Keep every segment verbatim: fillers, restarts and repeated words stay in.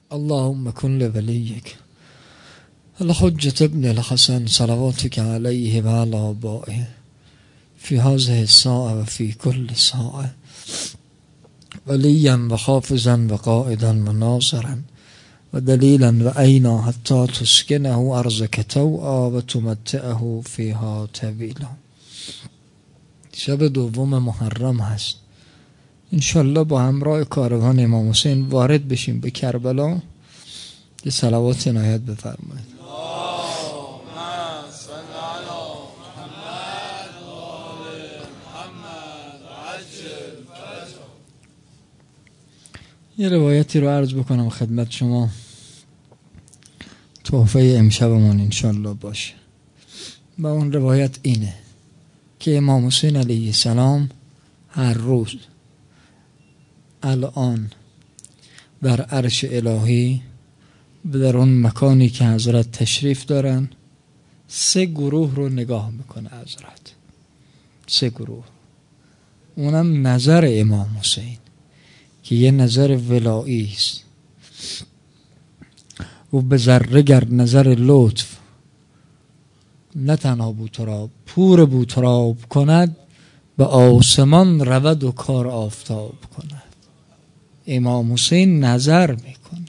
اللهم كن لوليك الحجة ابن الحسن صلواتك عليه وعلى آبائه في هذه الساعة وفي كل ساعة وليا وحافظا وقائدا وناصرا ودليلا وأينا حتى تسكنه أرضك طوعا وتمتعه فيها طویلا. شب دوم محرم هست. انشالله با همراه کاروان امام حسین وارد بشیم به کربلا. یه صلوات عنایت بفرمایید. یه روایتی رو عرض بکنم خدمت شما، تحفه امشبمون انشالله باشه. و اون روایت اینه که امام حسین علیه السلام هر روز الان در عرش الهی در اون مکانی که حضرت تشریف دارن سه گروه رو نگاه میکنه حضرت. سه گروه، اونم نظر امام حسین که یه نظر ولایی است و به ذره گر نظر لطف نه تنها بوتراب پور بوتراب کند به آسمان رود و کار آفتاب کند. امام حسین نظر میکنه،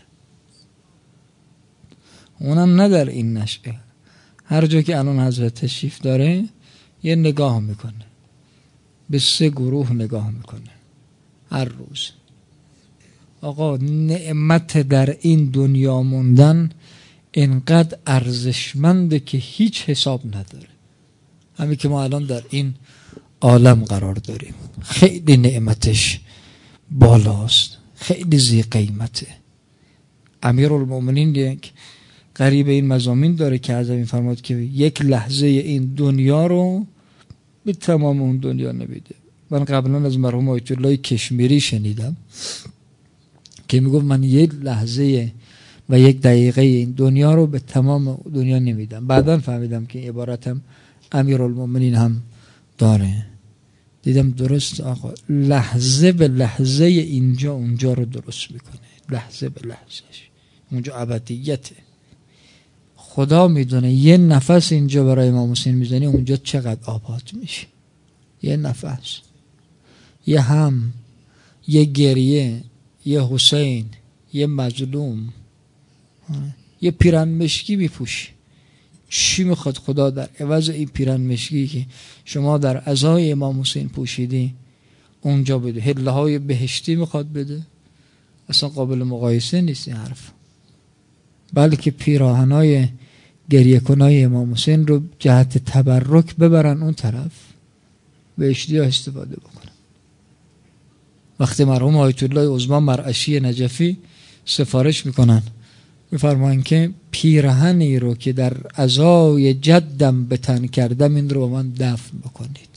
اونم نه در این نشعه، هر جا که الان حضرت تشریف داره یه نگاه میکنه، به سه گروه نگاه میکنه هر روز. آقا نعمت در این دنیا موندن اینقدر ارزشمنده که هیچ حساب نداره. همین که ما الان در این عالم قرار داریم خیلی نعمتش بالاست، خیلی ذی قیمته. امیرالمومنین یک قریب این مضامین داره که از این فرمود که یک لحظه این دنیا رو به تمام اون دنیا نمیده. من قبلا از مرحوم آیت الله کشمیری شنیدم که میگفت من یک لحظه و یک دقیقه این دنیا رو به تمام دنیا نمیدم. بعدا فهمیدم که عبارتم امیرالمومنین هم داره. دیدم درست آقا، لحظه به لحظه اینجا اونجا رو درست میکنه، لحظه به لحظهش. اونجا ابدیته. خدا میدونه یه نفس اینجا برای امام حسین میزنی اونجا چقدر آباد میشه. یه نفس، یه هم، یه گریه، یه حسین، یه مظلوم، یه پیرن مشکی میپوشی. چی میخواد خدا در عوض این پیرن مشکی که شما در عزای امام حسین پوشیدی اونجا بده؟ هله های بهشتی میخواد بده؟ اصلا قابل مقایسه نیست این حرف. بلکه پیراهنای گریه کنای امام حسین رو جهت تبرک ببرن اون طرف، بهشتی ها استفاده بکنن. وقتی مرحوم آیت الله عظما مرعشی نجفی سفارش میکنن میفرمایند که پیرهنی رو که در عزای جدم به تن کردم این رو با من دفن بکنید.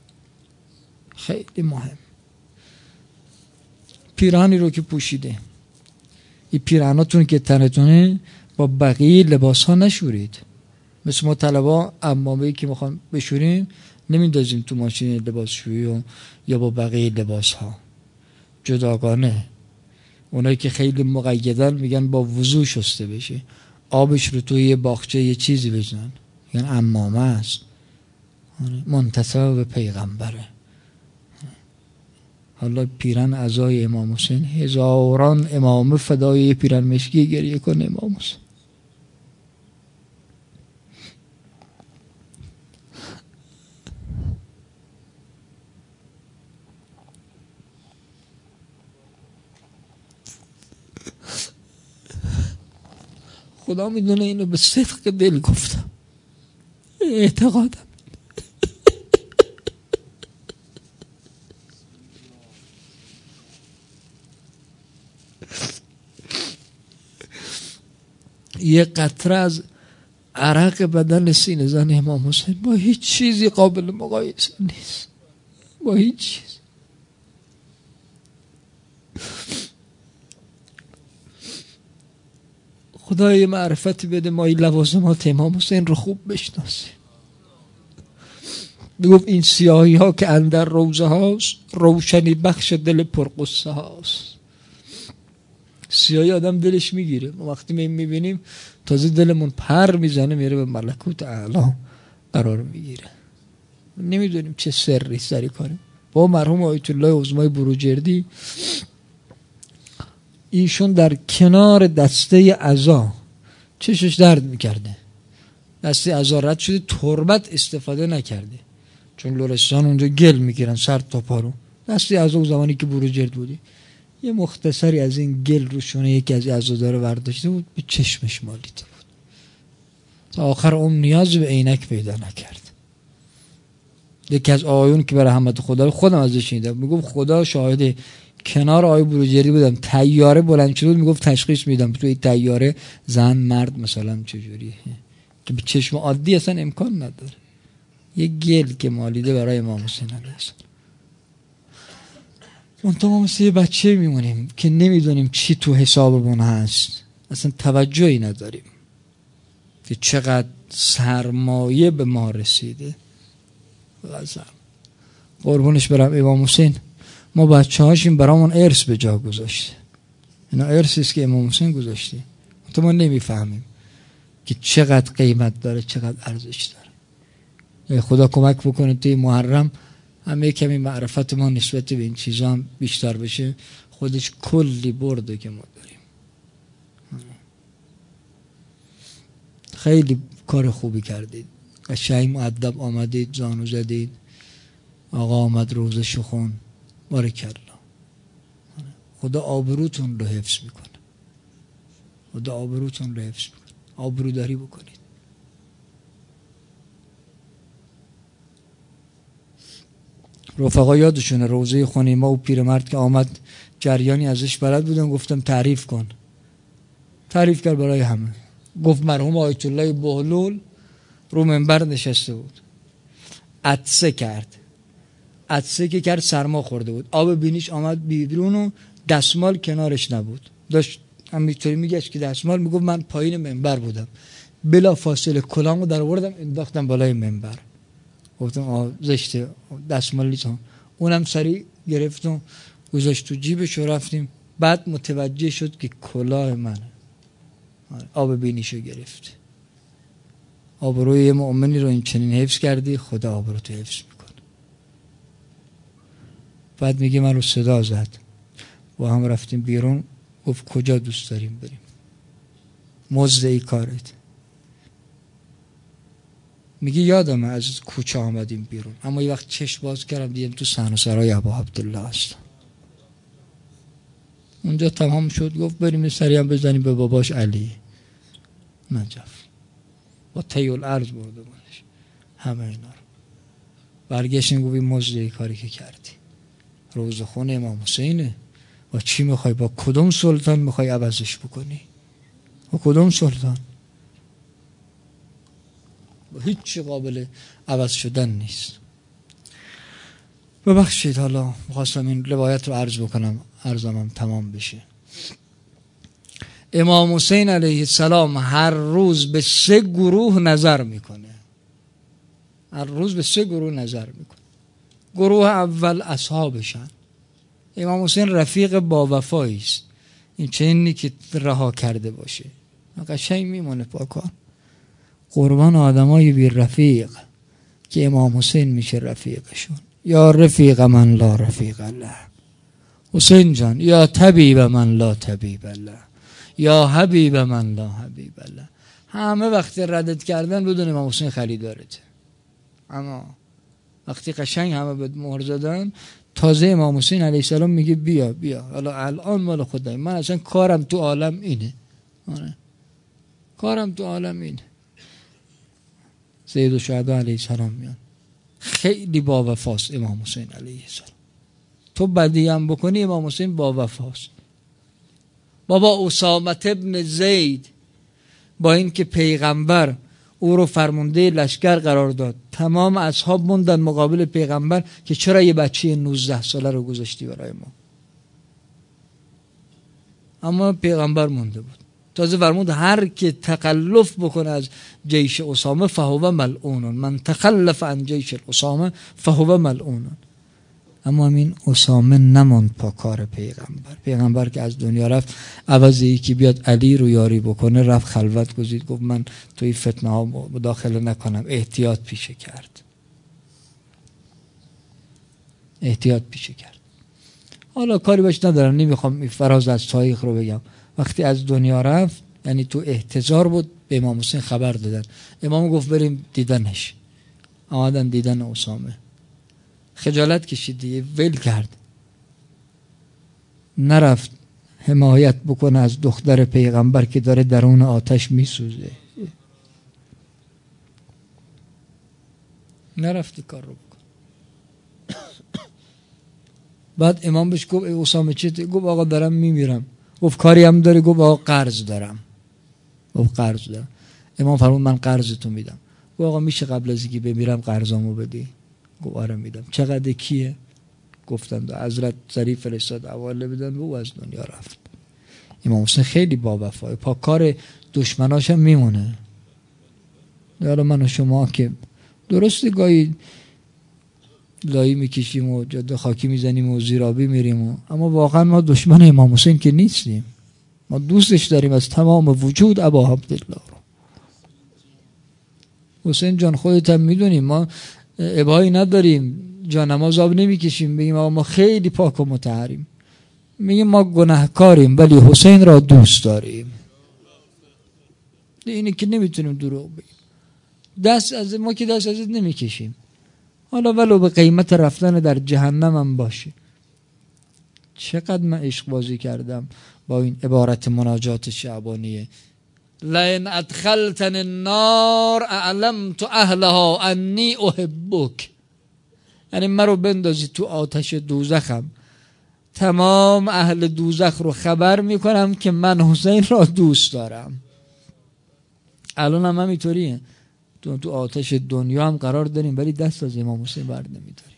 خیلی مهم. پیرهنی رو که پوشیده، این پیرهناتون که تنتونه با بقیه لباس ها نشورید. مثل ما طلبا عمامه‌ای که میخوان بشوریم نمیندازیم تو ماشین لباسشویی یا با بقیه لباس ها، جداگانه. اونایی که خیلی مقیدن میگن با وضو شسته بشه، آبش رو توی یه باغچه یه چیزی بزنن، میگن عمامه است، منتسب به پیغمبره. حالا پیرن عزای امام حسین، هزاران امامه فدای پیرن مشکی گریه کنه امام حسین. خدا میدونه اینو به صدق دل گفتم، اعتقادم. یه قطره از عرق بدن سینه زن امام حسین با هیچ چیزی قابل مقایسه نیست، با هیچ چیز. خدای معرفتی بده ما این لوازمات امام حسین رو خوب بشناسیم. میگفت این سیاهی ها که اندر روزه هاست روشنی بخش دل پرقصه هاست. سیاهی آدم دلش میگیره. ما وقتی می میبینیم تازه دلمون پر میزنه، میره به ملکوت اعلی قرار میگیره. نمیدونیم چه سری سری کنیم. با مرحوم آیت الله عظمای بروجردی، ایشون در کنار دسته عزا چشش درد میکرده، دسته عزا رد شده، تربت استفاده نکرده چون لرستان اونجا گل میگیرن سر تا پارو. دسته عزا زمانی که بروجرد بودی یه مختصری از این گل رو شونه یکی از عزاداره برداشته بود، به چشمش مالیده بود. تا آخر عمر نیاز به عینک پیدا نکرد. یکی از آقایون که به رحمت خدا، خودم ازش شنیدم، میگم خدا شاهده، کنار آقای بروجردی بودم، طیاره بلند شد، میگفت تشخیص میدم تو این طیاره زن مرد مثلا چجوریه که به چشم عادی اصلا امکان نداره. یه گل که مالیده برای امام حسین علیه السلام. منطقه ما مثل یه بچه میمونیم که نمیدونیم چی تو حسابمون هست، اصلا توجهی نداریم که چقدر سرمایه به ما رسیده. غزم قربونش برم امام حسین، ما بچه هاشیم برامون ارث به جا گذاشته. اینا ارثیست که امام حسین گذاشته، تو ما نمیفهمیم که چقدر قیمت داره، چقدر ارزش داره. خدا کمک بکنه توی محرم همه کمی معرفت ما نسبت به این چیزا هم بیشتر بشه. خودش کلی برده که ما داریم. خیلی کار خوبی کردید، قشنگ مؤدب آمدید، زانو زدید، آقا آمد روزه شخون، بارکالله. خدا آبروتون رو حفظ میکنه، خدا آبروتون رو حفظ میکنه. آبروداری بکنید. رفقا یادشونه روزه خونیمه و پیرمرد که آمد جریانی ازش بلد بودم، گفتم تعریف کن. تعریف کرد برای همه. گفت مرحوم آیت الله بهلول رو منبر نشسته بود، عطسه کرد. عطسه که کرد سرما خورده بود، آب بینیش آمد بیرون و دستمال کنارش نبود. داشت همینطوری میگشت که دستمال، میگفت من پایین منبر بودم، بلا فاصله کلامو در آوردم انداختم بالای منبر. گفتم آه زشته، دستمالی تو. اونم سریع گرفتم گذاشت تو جیبش و رفتیم. بعد متوجه شد که کلاه منه. آب بینیشو گرفت. آبروی یه مؤمنی رو این چنین حفظ کردی، خدا آبروتو حفظ میکنه. بعد میگه من رو صدا زد، با هم رفتیم بیرون. گفت کجا دوست داریم بریم؟ مزد ای کارت. میگه یادمه از کوچه آمدیم بیرون، اما یه وقت چشم باز کردم دیدم تو صحن و سرای ابا عبدالله هستم. اونجا تمام شد. گفت بریم سریع بزنیم به باباش علی نجف. با طی الارض برده بودش همه اینا رو. برگشتیم گفتیم مزد ای کاری که کردی، روز خون امام حسینه، با چی میخوای، با کدوم سلطان میخوای عوضش بکنی؟ با کدوم سلطان؟ با هیچ چی قابل عوض شدن نیست. ببخشید حالا میخواستم این روایت رو عرض بکنم، عرضم تمام بشه. امام حسین علیه السلام هر روز به سه گروه نظر میکنه. هر روز به سه گروه نظر میکنه. گروه اول اصحابشن. امام حسین رفیق با وفایی است. این چنینی که رها کرده باشه قشنگ میمونه پاکان. قربان آدمای بی رفیق که امام حسین میشه رفیقشون. یا رفیق من لا رفیق الله، حسین جان. یا طبیب من لا طبیب الله، یا حبیب من لا حبیب الله. همه وقتی ردت کردن بدون امام حسین خیلی دارد، اما وقتی قشنگ همه به مهر زدن، تازه امام حسین علیه السلام میگه بیا بیا حالا الان مال خدای من، اصلا کارم تو عالم اینه. آره کارم تو عالم اینه. سید الشهدا علیه السلام میان. خیلی با وفاست امام حسین علیه السلام. تو بدی هم بکنی امام حسین با وفاست. بابا اسامه ابن زید با این که پیغمبر او رو فرمانده لشکر قرار داد، تمام اصحاب موندن مقابل پیغمبر که چرا یه بچه نوزده ساله رو گذاشتی برای ما، اما پیغمبر مونده بود. تازه فرمود هر که تخلف بکنه از جیش اسامه فهو ملعون، من تخلف عن جیش اسامه فهو ملعون. اما این اسامه نماند پا کار پیغمبر. پیغمبر که از دنیا رفت، عوض یکی بیاد علی رو یاری بکنه، رفت خلوت گزید، گفت من توی فتنه ها مداخله نکنم، احتیاط پیشه کرد. احتیاط پیشه کرد. حالا کاری باش ندارم، نمیخوام فراز از تاریخ رو بگم. وقتی از دنیا رفت، یعنی تو احتضار بود، به امام حسین خبر دادن. امام گفت بریم دیدنش. آمدن دیدن اسامه. خجالت کشید دیگه، ول کرد. نرفت حمایت بکنه از دختر پیغمبر که داره درون آتش میسوزه. نرفت کار رو بکن. بعد امام بهش گفت اسامه چه؟ گفت آقا دارم میمیرم. گفت کاری هم داری؟ گفت آقا قرض دارم. گفت قرض دارم. امام فرمود من قرضتو میدم. گفت آقا میشه قبل از اینکه بمیرم قرضامو بدی؟ گفت آره میدم. چقدر کیه؟ گفتن حضرت ظریف فرستاد حواله بدن و او از دنیا رفت. امام حسین خیلی با وفای، پا کار دشمناش هم میمونه. حالا من و شما که درسته گاهی لایی میکشیم و جاده خاکی میزنیم و زیرابی میریم و، اما واقعا ما دشمن امام حسین که نیستیم. ما دوستش داریم از تمام وجود. ابا عبدالله رو حسین جان خودت هم میدونیم ما ابایی نداریم، جانماز آب نمیکشیم بگیم آقا ما خیلی پاک و مطهریم. میگیم ما گناهکاریم ولی حسین را دوست داریم. اینی که نمیتونیم دروغ بگیم. دست از ما که دست ازت نمیکشیم، حالا ولو به قیمت رفتن در جهنم هم باشه. چقدر من عشق بازی کردم با این عبارت مناجات شعبانیه: لئن ادخلتن النار اعلمت اهلها انی احبک. یعنی من رو بندازی تو آتش دوزخم، تمام اهل دوزخ رو خبر میکنم که من حسین را دوست دارم. الان هم همینطوریه، تو تو آتش دنیا هم قرار داریم ولی دست از امام حسین بر نمیداریم.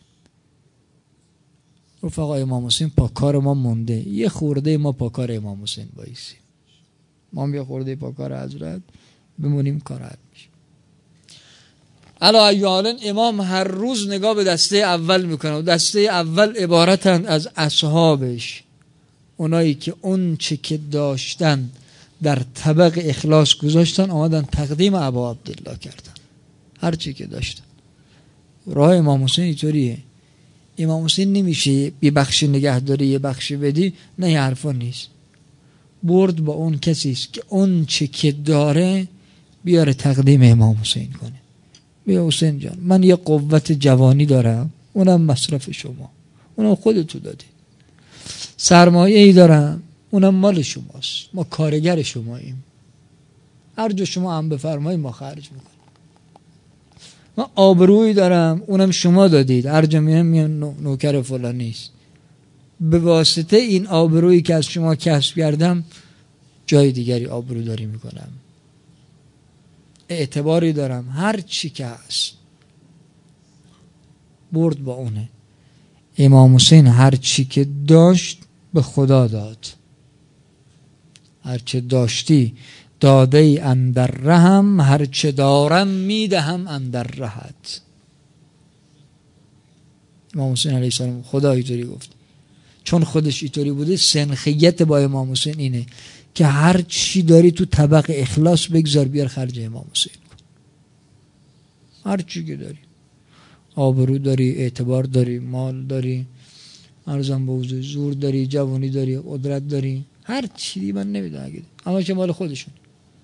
رفقا امام حسین پا کار ما مونده، یه خورده ما پا کار امام حسین بایسیم. ما هم یه خورده پا کار حضرت بمونیم، کار حل میشه. علا ایالن امام هر روز نگاه به دسته اول میکنه و دسته اول عبارتند از اصحابش، اونایی که اون چه که داشتن در طبق اخلاص گذاشتن، آمدن تقدیم ابا عبدالله کردن هر چی که داشتن. راه امام حسین اینطوریه. امام حسین نمیشه یه بخشی نگهداری یه بخشی بدی، نه یه حرفا نیست. برد با اون کسیست که اون چه که داره بیاره تقدیم امام حسین کنه. بیا حسین جان من یه قوت جوانی دارم، اونم مصرف شما، اونم خودتو دادی. سرمایه ای دارم، اونم مال شماست، ما کارگر شماییم، هر جا شما هم بفرمایید ما خرج میکنیم. من آبرویی دارم، اونم شما دادید، هر جا میام میام نوکر فلانیست. به واسطه این آبرویی که از شما کسب کردم جای دیگری آبروداری میکنم، اعتباری دارم، هر چی که هست. برد با اونه. امام حسین هر چی که داشت به خدا داد. هر چه داشتی داده ای اندر رهم، هر چه دارم میدهم اندر رهت. امام حسین علیه السلام خدا اینطوری گفت. چون خودش اینطوری بوده، سنخیت با امام حسین اینه که هر چی داری تو طبق اخلاص بگذار بیار خرج امام حسین کن. هر چی که داری، آبرو داری، اعتبار داری، مال داری، ارزم به حضور زور داری، جوانی داری، قدرت داری، هر چیزی من نمیدونم اگه اما که مال خودشون.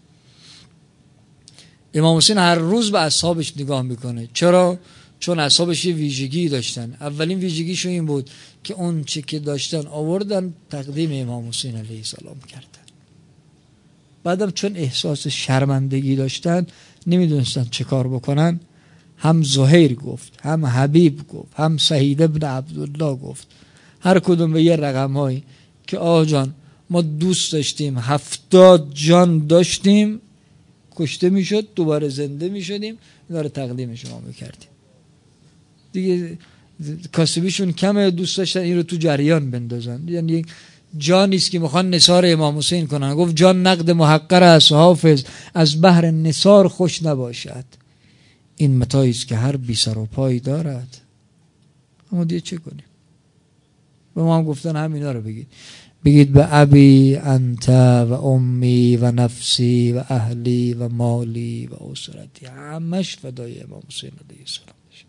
امام حسین هر روز به اصحابش نگاه میکنه. چرا؟ چون اصحابش یه ویژگی داشتن. اولین ویژگیشون این بود که اون چی که داشتن آوردن تقدیم امام حسین علیه السلام کردن. بعدم چون احساس شرمندگی داشتن، نمیدونستن چه کار بکنن، هم زهیر گفت، هم حبیب گفت، هم سعید ابن عبدالله گفت، هر کدوم به یه رقم هایی که آقا جان ما دوست داشتیم، هفتاد جان داشتیم، کشته میشد، دوباره زنده میشدیم، اینا رو تقدیم شما میکردیم. دیگه کاسبیشون کمه، دوست داشتن این رو تو جریان بندازن. یعنی جانیست که میخوان نثار امام حسین کنن. گفت جان نقد محقر است حافظ، از بحر نثار خوش نباشد. این متاعی است که هر بی سر و پای دارد. اما دیگه چه کنیم؟ به ما هم گفتن همینا رو بگید. بگید به ابی انت و امی و نفسی و اهلی و مالی و اسرتی، همش فدای امام حسین علیه السلام بشه.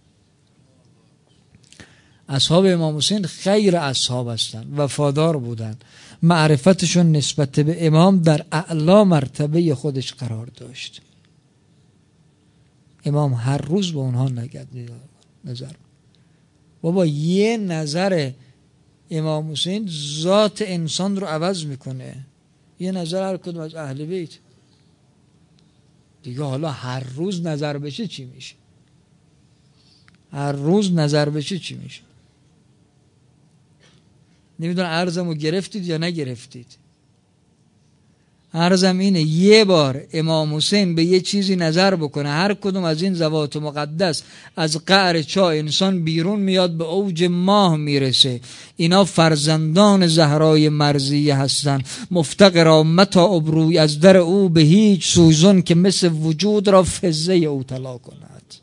اصحاب امام حسین خیر اصحاب هستند، وفادار بودن، معرفتشون نسبت به امام در اعلا مرتبه خودش قرار داشت. امام هر روز با اونها نظر بابا یه نظر امام حسین ذات انسان رو عوض میکنه، یه نظر هر کدوم از اهل بیت دیگه. حالا هر روز نظر بشه چی میشه؟ هر روز نظر بشه چی میشه؟ نمیدونم عرضمو گرفتید یا نگرفتید. عرضم اینه یه بار امام حسین به یه چیزی نظر بکنه، هر کدوم از این ذوات مقدس از قعر چاه انسان بیرون میاد، به اوج ماه میرسه. اینا فرزندان زهرای مرضیه هستن. مفتقرا متا ابروی از در او به هیچ سوزن، که مثل وجود را فزه او طلا کند.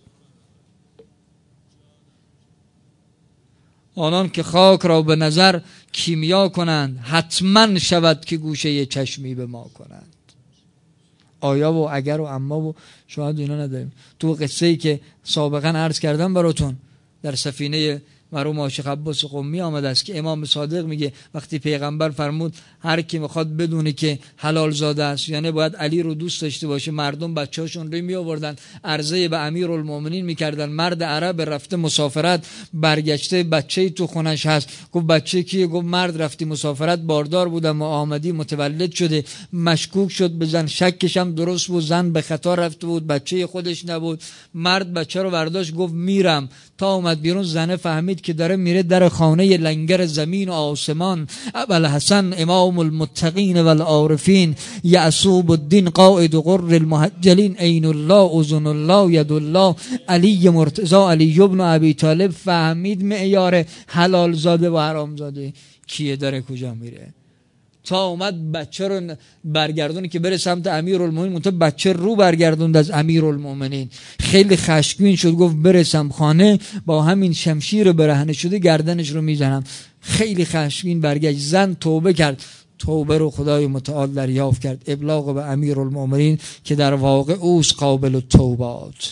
آنان که خاک را به نظر کیمیا کنند، حتما شود که گوشه چشمی به ما کنند. آیا و اگر و اما و شاید اینا نداریم. تو قصه ای که سابقا عرض کردم براتون در سفینه مرحوم عاشق عباس قمی آمده است که امام صادق میگه وقتی پیغمبر فرمود هر کی میخواد بدونه که حلال زاده است، یعنی باید علی رو دوست داشته باشه، مردم بچه‌هاشون رو می آوردن عرضه به امیرالمومنین میکردن. مرد عرب رفته مسافرت برگشته، بچه‌ای تو خونش هست. گفت بچه کیه؟ گفت مرد رفتی مسافرت باردار بودم و آمدی متولد شده. مشکوک شد به زن، شکش هم درست بود، زن به خطا رفته بود، بچه خودش نبود. مرد بچه رو برداشت گفت میرم. تا اومد بیرون زنه فهمید که داره میره در خانه لنگر زمین و آسمان. ابوالحسن امام المتقین و العارفین، یعصوب الدین قائد غر المحجلین، عین الله اذن الله ید الله، علی مرتضی علی ابن ابی طالب فهمید معیار حلال زاده و حرام زاده کیه، داره کجا میره. تا اومد بچه رو برگردونه که بره سمت امیرالمومنین، منتها بچه رو برگردوند از امیرالمومنین. خیلی خشمگین شد، گفت برسم خانه با همین شمشیر برهنه شده گردنش رو میزنم. خیلی خشمگین برگشت. زن توبه کرد، توبه رو خدای متعال دریافت کرد، ابلاغ به امیرالمومنین که در واقع اوست قابل التوبات.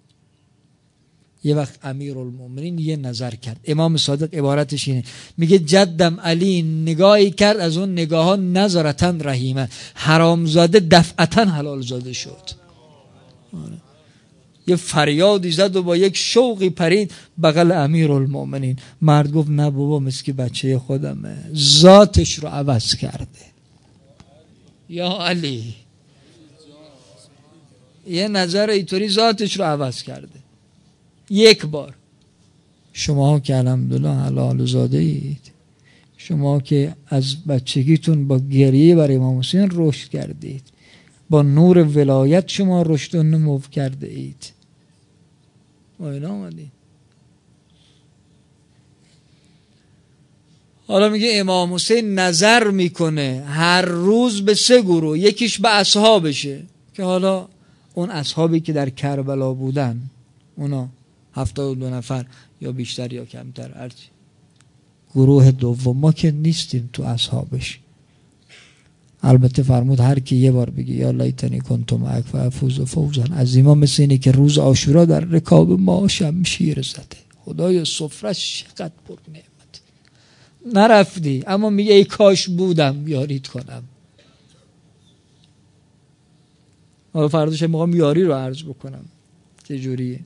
یه وقت امیرالمومنین یه نظر کرد. امام صادق عبارتش اینه، میگه جدم علی نگاهی کرد، از اون نگاه ها نظرتا رحیمه، حرامزاده دفعتا حلال زاده شد. یه فریادی زد و با یک شوقی پرید بغل امیرالمومنین. مرد گفت نه بابا مثل که بچه خودمه، ذاتش رو عوض کرده. یا علی یه نظر اینطوری ذاتش رو عوض کرده یک بار. شما که الحمدلله حلال زاده اید، شما که از بچگیتون با گریه برای امام حسین رشد کردید، با نور ولایت شما رشد و نمو کرده اید، با اینا آمدید. حالا میگه امام حسین نظر میکنه هر روز به سه گروه، یکیش به اصحابشه که حالا اون اصحابی که در کربلا بودن اونا هفتاد و دو نفر یا بیشتر یا کمتر هرچی. گروه دوم ما که نیستیم تو اصحابش. البته فرمود هر کی یه بار بگی یا لیتنی کنتم معک فافوز فوزا عظیما، مثل اینه که روز عاشورا در رکاب ما شمشیر زده. خدایا سفرش چقدر پر نعمت. نرفتی اما میگه ای کاش بودم یاریت کنم. حالا فرداش میخوام یاری رو عرض بکنم چه جوریه.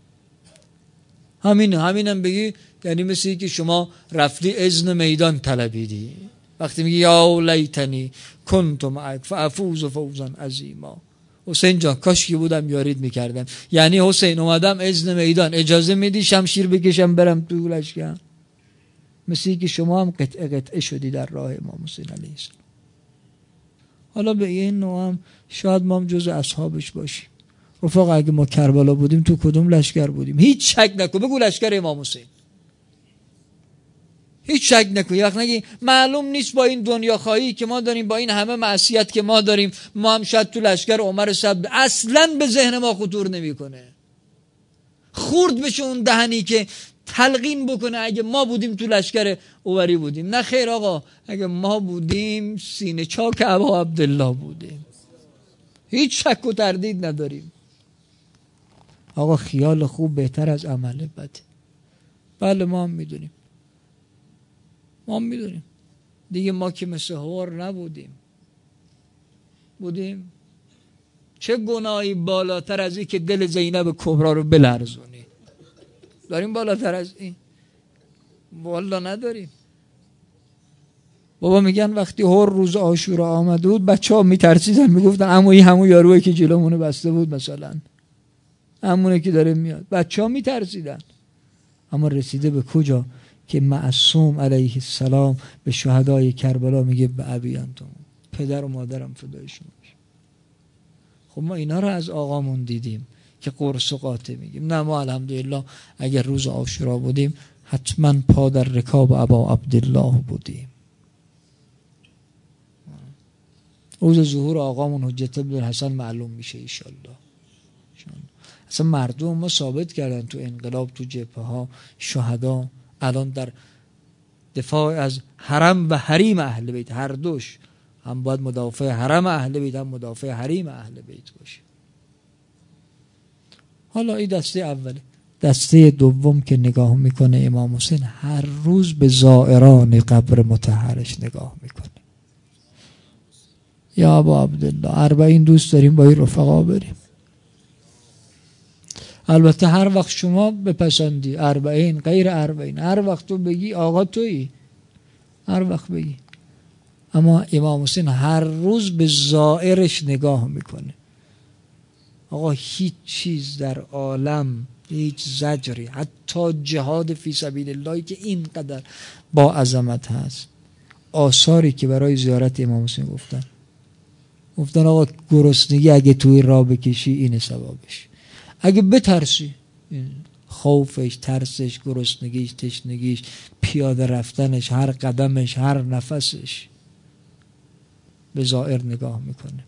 همین همینم بگی یعنی مثل که شما رفتی اذن میدان طلبیدی. وقتی میگی یا لیتنی کنت معک فافوز فوزا عظیما، حسین جان کاش که بودم یارید میکردم. یعنی حسین اومدم اذن میدان، اجازه میدی شمشیر بکشم برم تو لشکر؟ مثل که شما هم قطعه قطعه شدی در راه امام حسین علیه السلام. حالا به این نوع هم شاید ما هم جز اصحابش باشیم. رفاق اگه ما کربلا بودیم تو کدوم لشکر بودیم؟ هیچ شک نکن، بگو لشکر امام حسین. هیچ شک نکن. یه وقت نگی معلوم نیست با این دنیا خواهی که ما داریم، با این همه معصیت که ما داریم، ما هم شاید تو لشکر عمر صاحب. اصلا به ذهن ما خطور نمیکنه. خورد بشه اون دهنی که تلقین بکنه اگه ما بودیم تو لشکر اوری بودیم. نه خیر آقا، اگه ما بودیم سینه چاک ابا عبدالله بودیم، هیچ شک و تردید نداریم. آقا خیال خوب بهتر از عمل بده. بله ما هم میدونیم، ما هم میدونیم دیگه. ما که مثل هور نبودیم، بودیم چه گناهی بالاتر از این که دل زینب کبرا رو بلرزونی؟ داریم بالاتر از این؟ والا نداریم. بابا میگن وقتی هر روز عاشورا آمده بود بچه ها میترسیدن، میگفتن عمویی همون یاروه که جلومونه بسته بود، مثلا همونه که داره میاد. بچه ها میترسیدن. اما رسیده به کجا که معصوم علیه السلام به شهدای کربلا میگه به ابی انتم، پدر و مادرم فدای شما. خب ما اینا رو از آقامون دیدیم که قرص و قاطع میگیم. نه ما الحمدلله اگر روز عاشورا بودیم حتما پا در رکاب ابا عبدالله بودیم. روز ظهور آقامون حجت ابن حسن معلوم میشه انشالله. اصلا مردم ما ثابت کردن تو انقلاب، تو جبهه ها، شهدا الان در دفاع از حرم و حریم اهل بیت، هر دوش، هم باید مدافع حرم اهل بیت هم مدافع حریم اهل بیت باشه. حالا این دسته اوله. دسته دوم که نگاه میکنه امام حسین هر روز به زائران قبر مطهرش نگاه میکنه. یا ابا عبدالله اربعین دوست داریم با این رفقا بریم. البته هر وقت شما بپسندی، اربعین غیر اربعین، هر وقت تو بگی آقا تویی، هر وقت بگی. اما امام حسین هر روز به زائرش نگاه میکنه. آقا هیچ چیز در عالم، هیچ زجری، حتی جهاد فی سبیل الله که اینقدر با عظمت هست، آثاری که برای زیارت امام حسین گفتن گفتن آقا گرسنگی اگه توی راه بکشی اینه ثوابش، اگه بترسی، خوفش، ترسش، گرسنگیش، تشنگیش، پیاده رفتنش، هر قدمش، هر نفسش، به زائر نگاه میکنه.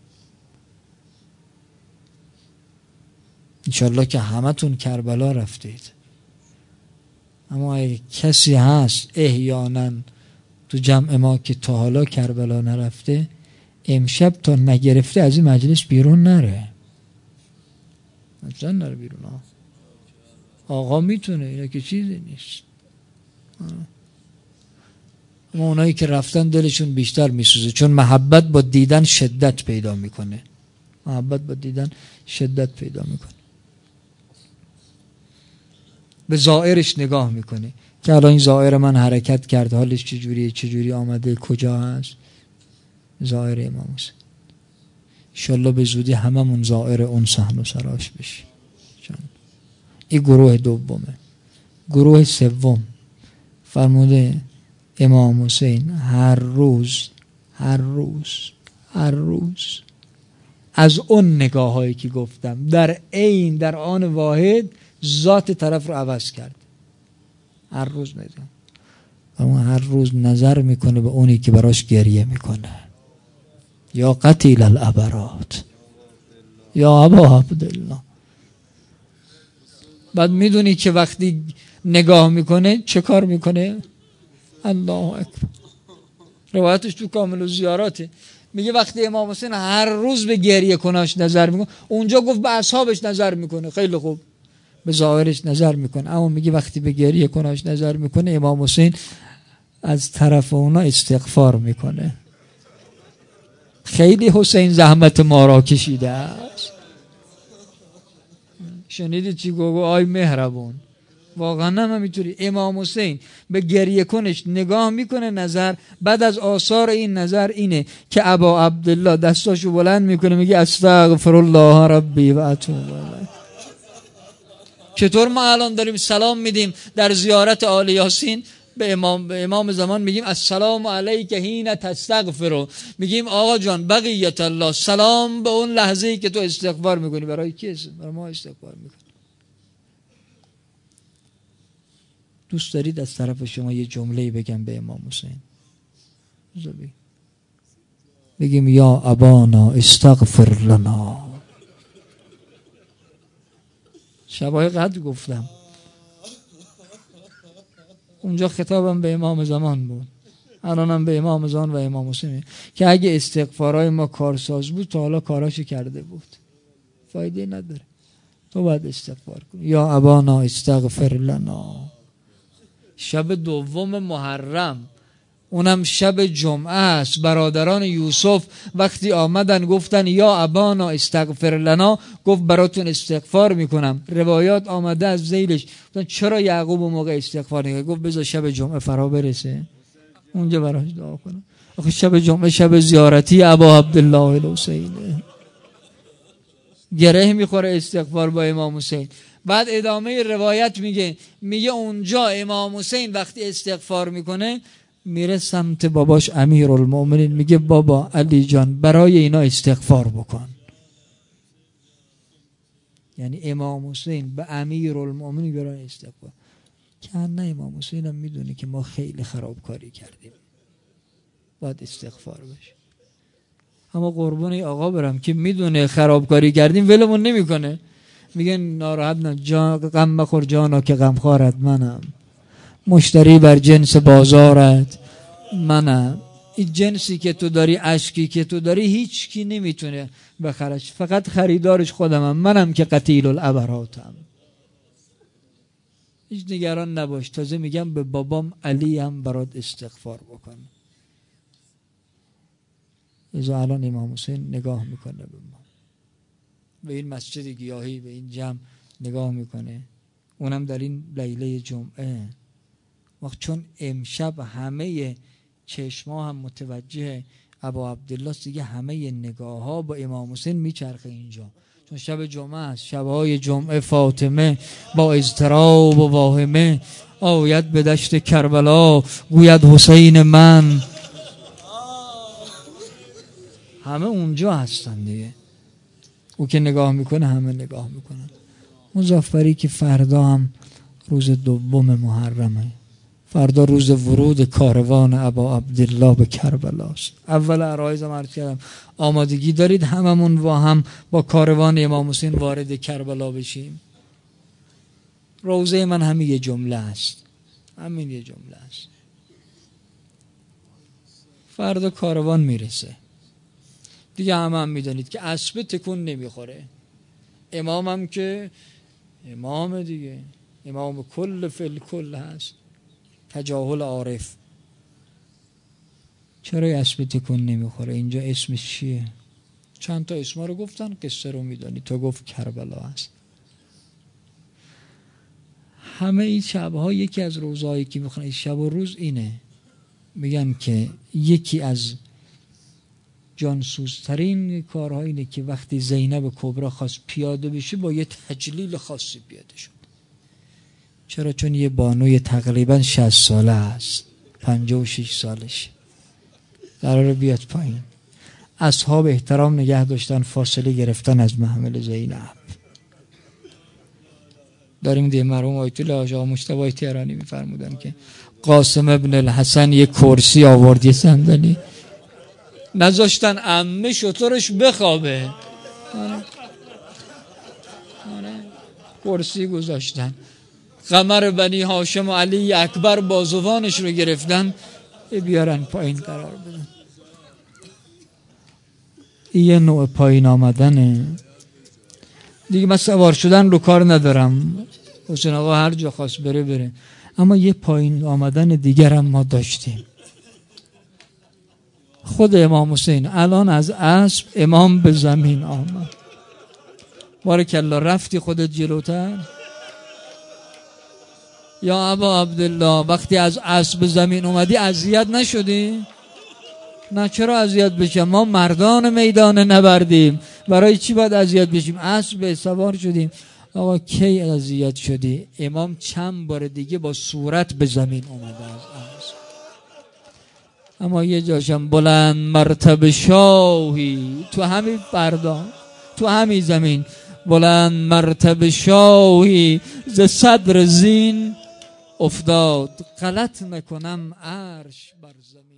انشالله که همتون کربلا رفتید، اما اگه کسی هست احیانا تو جمع ما که تا حالا کربلا نرفته، امشب تا نگرفته از این مجلس بیرون نره، اصلا نره بیرون. ها آقا میتونه، اینا که چیزی نیست. اما اونایی که رفتن دلشون بیشتر میسوزه، چون محبت با دیدن شدت پیدا میکنه. محبت با دیدن شدت پیدا میکنه. به زائرش نگاه میکنه که الان این زائر من حرکت کرد، حالش چجوریه، چجوری آمده، کجا هست. زائر امام حسین انشالله به زودی هممون زائر اون صحن و سراش بشی. این گروه دومه. گروه سوم فرموده امام حسین هر روز هر روز هر روز از اون نگاه هایی که گفتم در عین در آن واحد ذات طرف رو عوض کرد. هر روز نگاه، اما هر روز نظر میکنه به اونی که براش گریه میکنه. یا قتیل الابرات یا ابا عبدالله. بعد میدونی که وقتی نگاه میکنه چه کار میکنه؟ الله اکبر. روایتش تو کامل الزیاراته، میگه وقتی امام حسین هر روز به گریه کناش نظر میکنه، اونجا گفت به اصحابش نظر میکنه، خیلی خوب، به ظاهرش نظر میکنه، اما میگه وقتی به گریه کناش نظر میکنه امام حسین از طرف اونا استغفار میکنه. خیلی حسین زحمت ما را کشیده است. شنیدی چی گفت؟ آی مهربون. واقعا هم همینطوری. امام حسین به گریه کنش نگاه میکنه نظر، بعد از آثار این نظر اینه که ابا عبدالله دستاشو بلند میکنه میگه استغفر الله ربی و اتوب الیه. چطور ما الان داریم سلام میدیم در زیارت آل یاسین به امام به امام زمان، میگیم السلام علیک حین تستغفر، میگیم آقا جان بقیت الله، سلام به اون لحظه ای که تو استغفار میکنی. برای کی؟ برای ما استغفار میکنی. دوست دارید از طرف شما یه جمله بگم به امام حسین؟ بگیم یا ابانا استغفر لنا. شبای قدر گفتم اونجا خطابم به امام زمان بود، الانم به امام زمان و امام حسین که اگه استغفارای ما کارساز بود تا حالا کاراشو کرده بود. فایده نداره، تو باید استغفار کنی. یا ابانا استغفر لنا. شب دوم محرم، اونم شب جمعه است، برادران یوسف وقتی آمدن گفتن یا ابانا استغفر لنا، گفت براتون استغفار میکنم. روایات آمده از ذیلش چرا یعقوب اون موقع استغفار نکرد؟ گفت بذار شب جمعه فرا برسه اونجا براش دعا کنم. آخه شب جمعه شب زیارتی ابا عبدالله الحسین، گره میخوره استغفار با امام حسین. بعد ادامه روایت میگه میگه اونجا امام حسین وقتی استغفار میکنه میره سمت باباش امیرالمومنین، میگه بابا علی جان برای اینا استغفار بکن. یعنی امام حسین به امیرالمومنین برای استغفار. که نه امام حسین هم میدونه که ما خیلی خرابکاری کردیم، باید استغفار بشه. اما قربون آقا برم که میدونه خرابکاری کردیم ولمون نمیکنه، میگه ناراحت نه جان، غم مخور جانا که غمخوارت منم، مشتری بر جنس بازارت منم. این جنسی که تو داری، اشکی که تو داری، هیچ کی نمیتونه بخرش، فقط خریدارش خودمم، منم که قتیل العبراتم. هیچ نگران نباش. تازه میگم به بابام علی هم برات استغفار بکن. ازا الان امام حسین نگاه میکنه به ما، به این مسجد گیاهی، به این جمع نگاه میکنه، اونم در این لیله جمعه. وقت چون امشب همه چشما هم متوجه ابا عبدالله است دیگه، همه نگاه ها با امام حسین میچرخه اینجا، چون شب جمعه است. شبهای جمعه فاطمه با اضطراب و واهمه آید به دشت کربلا، گوید حسین من. همه اونجا هستن دیگه. او که نگاه میکنه همه نگاه میکنن. مظفری که فردا هم روز دوم محرمه، فردا روز ورود کاروان ابا عبدالله به کربلاست. اول عرایض هم عرض کردم آمادگی دارید هممون با هم با کاروان امام حسین وارد کربلا بشیم. روزه من همین یه جمله است، همین یه جمله است. فردا کاروان میرسه دیگه، همه هم میدانید که اسب تکون نمیخوره. امام هم که امام دیگه، امام کل فل کل هست، تجاهل عارف. چرا اسب تکون نمیخوره؟ اینجا اسمش چیه؟ چند تا اسما رو گفتن، قصه رو میدانی. تو گفت کربلا هست. همه این شبها یکی از روزهایی که میخوان شب و روز اینه، میگن که یکی از جانسوزترین کارها اینه که وقتی زینب کبرا خواست پیاده بشه با یه تجلیل خاصی پیاده شد. چرا؟ چون یه بانوی تقریبا شصت ساله است، پنجاه و شش سالش، قراره بیاد پایین. اصحاب احترام نگه داشتن، فاصله گرفتن از محمل زینب. داریم دیگه. مرحوم آیت الله آقا مجتبی تهرانی میفرمودن که قاسم ابن الحسن یه کرسی آورد، یه صندلی، نذاشتن عمه شطورش بخوابه، کرسی گذاشتن. قمر بنی هاشم و علی اکبر بازوانش رو گرفتن بیارن پایین قرار بدن. این یه نوع پایین آمدنه دیگه. من سوار شدن رو کار ندارم، حسین آقا هر جا خواست بره بره، اما یه پایین آمدن دیگر هم ما داشتیم. خود امام حسین الان از اسب امام به زمین آمد. بارکالله. رفتی خودت جلوتر؟ یا ابا عبدالله وقتی از اسب زمین اومدی اذیت نشدی؟ نه. چرا اذیت بشم؟ ما مردان میدان نبردیم، برای چی باید اذیت بشیم؟ اسب سوار شدیم. آقا کی اذیت شدی؟ امام چند بار دیگه با صورت به زمین اومده از اسب. اما یه جاشم بلند مرتبه شاهی، تو همین فردا تو همین زمین، بلند مرتبه شاهی ز صدر زین افتاد، غلط نکنم عرش بر زمین.